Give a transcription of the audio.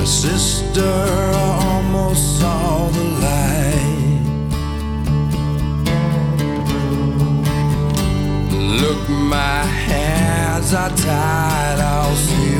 Sister, I almost saw the light. Look, my hands are tied, I'll see